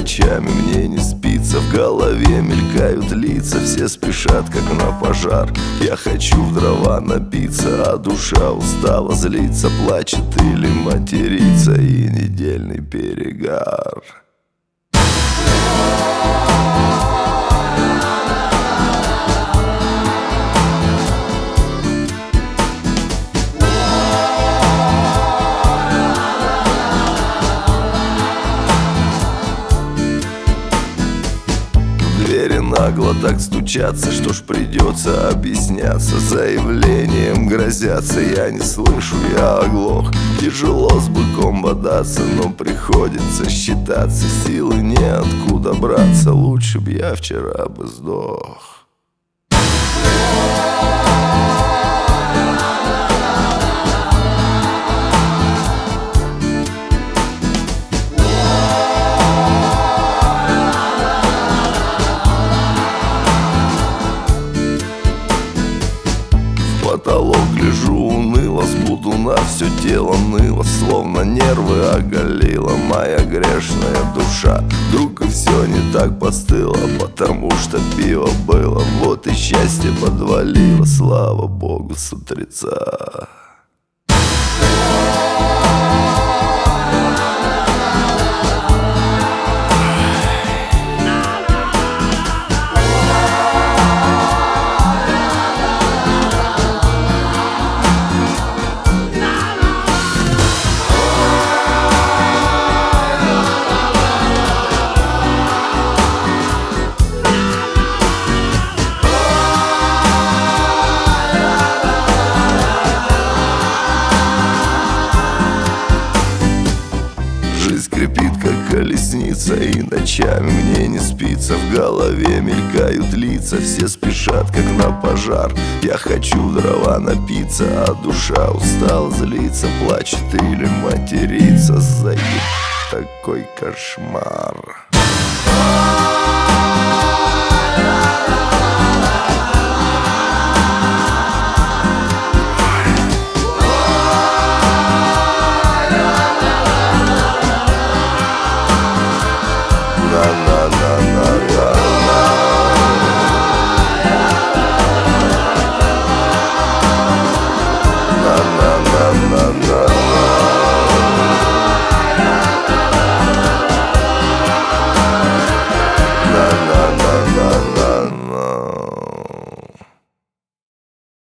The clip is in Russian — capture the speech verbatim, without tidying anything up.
ночами мне не спится, в голове мелькают лица, все спешат, как на пожар. Я хочу в дрова напиться, а душа устала злиться, плачет или матерится, и недельный перегар. Двери нагло так стучатся, что ж придется объясняться. Заявлением грозятся, я не слышу, я оглох. Тяжело с быком бодаться, но приходится считаться. Силы неоткуда браться, лучше б я вчера бы сдох. Потолок гляжу уныло, с будуна все тело ныло, словно нервы оголила моя грешная душа. Вдруг и все не так постыло, потому что пиво было. Вот и счастье подвалило, слава богу, с утреца. Скрипит, как колесница, и ночами мне не спится. В голове мелькают лица, все спешат, как на пожар. Я хочу в дрова напиться, а душа устала злиться, плачет или матерится. Заеб, такой кошмар.